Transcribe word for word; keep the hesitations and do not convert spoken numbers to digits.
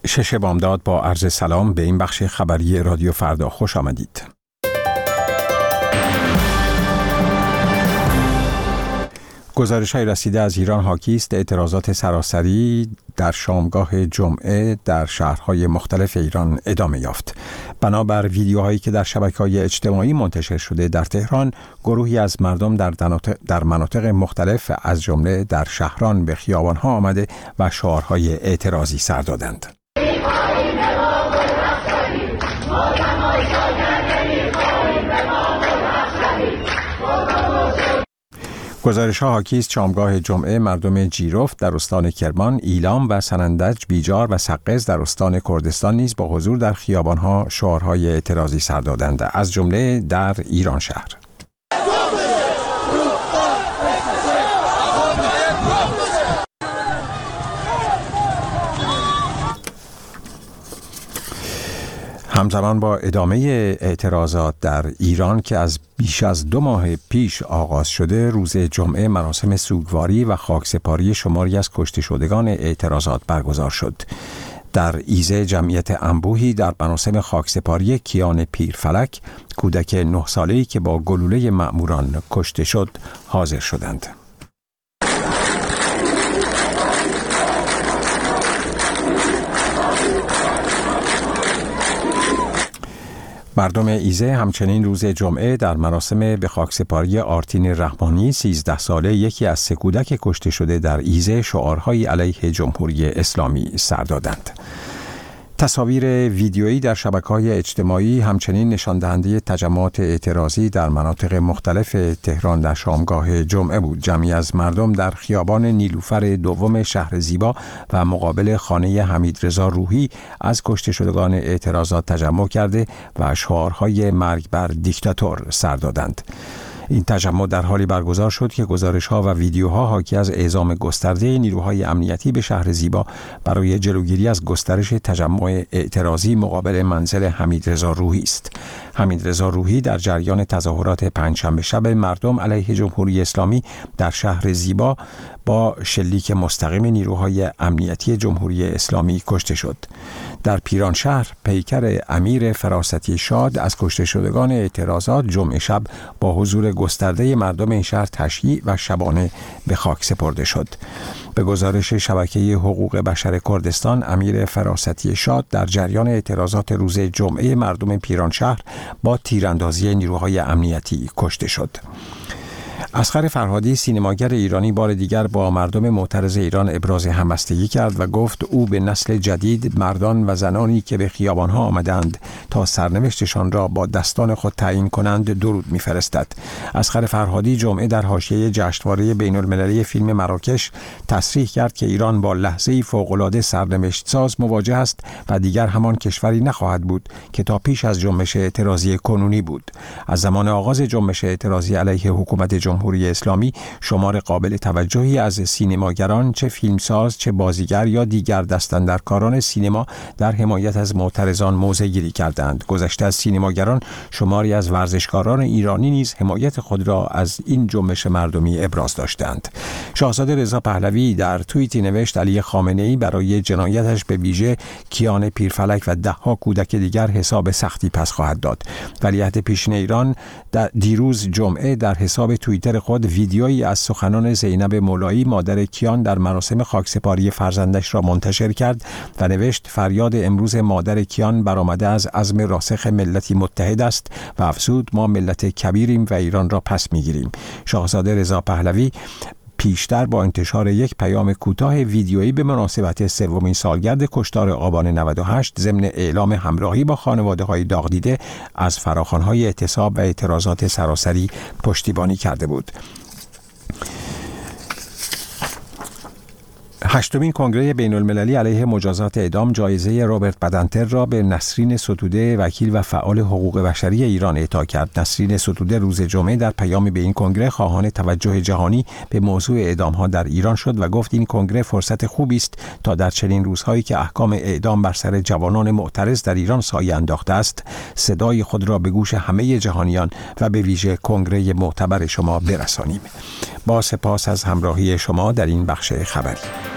شش بامداد با عرض سلام به این بخش خبری رادیو فردا خوش آمدید. گزارش‌های رسیده از ایران حاکی است اعتراضات سراسری در شامگاه جمعه در شهرهای مختلف ایران ادامه یافت. بنابر ویدیوهایی که در شبکه‌های اجتماعی منتشر شده در تهران، گروهی از مردم در در مناطق مختلف از جمله در شهران به خیابان‌ها آمده و شعارهای اعتراضی سر دادند. گزارش‌ها حاکی است شامگاه جمعه مردم جیرفت در استان کرمان، ایلام و سنندج، بیجار و سقز در استان کردستان نیز با حضور در خیابان‌ها شعارهای اعتراضی سر دادند، از جمله در ایران شهر. همزمان با ادامه اعتراضات در ایران که از بیش از دو ماه پیش آغاز شده، روز جمعه مراسم سوگواری و خاکسپاری شماری از کشته شدگان اعتراضات برگزار شد. در ایزه جمعیت انبوهی در مراسم خاکسپاری کیان پیرفلک، کودک نه ساله‌ای که با گلوله مأموران کشته شد، حاضر شدند. مردم ایزه همچنین روز جمعه در مراسم به خاکسپاری آرتین رحمانی، سیزده ساله، یکی از سه کودک کشته شده در ایزه، شعارهای علیه جمهوری اسلامی سر دادند. تصاویر ویدیویی در شبکه‌های اجتماعی همچنین نشان دهنده تجمعات اعتراضی در مناطق مختلف تهران در شامگاه جمعه بود. جمعی از مردم در خیابان نیلوفر دوم شهر زیبا و مقابل خانه حمیدرضا روحی از کشته شدگان اعتراضات تجمع کرده و شعارهای مرگ بر دیکتاتور سر دادند. این تجمع در حالی برگزار شد که گزارش‌ها و ویدیوها حاکی از اعزام گسترده نیروهای امنیتی به شهر زیبا برای جلوگیری از گسترش تجمع اعتراضی مقابل منزل حمیدرضا روحی است. حمیدرضا روحی در جریان تظاهرات پنجشنبه شب مردم علیه جمهوری اسلامی در شهر زیبا با شلیک مستقیم نیروهای امنیتی جمهوری اسلامی کشته شد. در پیران شهر، پیکر امیر فراستی شاد از کشته شدگان اعتراضات جمعه شب با حضور گسترده مردم این شهر تشییع و شبانه به خاک سپرده شد. به گزارش شبکه حقوق بشر کردستان، امیر فراستی شاد در جریان اعتراضات روز جمعه مردم پیران شهر با تیراندازی نیروهای امنیتی کشته شد. اصغر فرهادی، سینماگر ایرانی، بار دیگر با مردم معترض ایران ابراز همبستگی کرد و گفت او به نسل جدید، مردان و زنانی که به خیابان‌ها آمدند تا سرنوشتشان را با دستان خود تعیین کنند درود می‌فرستد. اصغر فرهادی جمعه در حاشیه جشنواره بین‌المللی فیلم مراکش تصریح کرد که ایران با لحظه‌ای فوق‌العاده سرنوشت ساز مواجه است و دیگر همان کشوری نخواهد بود که تا پیش از جنبش اعتراضی کنونی بود. از زمان آغاز جنبش اعتراضی علیه حکومت جمهوری اسلامی، شمار قابل توجهی از سینماگران، چه فیلمساز، چه بازیگر یا دیگر دستاندرکاران سینما در حمایت از معترضان موضع گیری کردند. گذشته از سینماگران، شماری از ورزشکاران ایرانی نیز حمایت خود را از این جنبش مردمی ابراز داشتند. شاهزاده رضا پهلوی در توییتی نوشت علی خامنه‌ای برای جنایتش به ویژه کیان پیرفلک و ده‌ها کودک دیگر حساب سختی پس خواهد داد. ولیعهد پیشین ایران در دیروز جمعه در حساب توییتر خود ویدیویی از سخنان زینب مولایی، مادر کیان، در مراسم خاکسپاری فرزندش را منتشر کرد و نوشت فریاد امروز مادر کیان برآمده از عزم راسخ ملتی متحد است و افزود ما ملت کبیریم و ایران را پس میگیریم. شاهزاده رضا پهلوی پیشتر با انتشار یک پیام کوتاه ویدیویی به مناسبت سومین سالگرد کشتار آبان نود و هشت ضمن اعلام همراهی با خانواده‌های داغ دیده از فراخوان‌های اعتصاب و اعتراضات سراسری پشتیبانی کرده بود. هشتمین کنگره بین‌المللی علیه مجازات اعدام جایزه رابرت بدنتر را به نسرین ستوده، وکیل و فعال حقوق بشری ایران، اعطا کرد. نسرین ستوده روز جمعه در پیامی به این کنگره خواهان توجه جهانی به موضوع اعدام‌ها در ایران شد و گفت این کنگره فرصت خوبی است تا در چنین روزهایی که احکام اعدام بر سر جوانان معترض در ایران سایه انداخته است، صدای خود را به گوش همه جهانیان و به ویژه کنگره معتبر شما برسانیم. با سپاس از همراهی شما در این بخش خبری.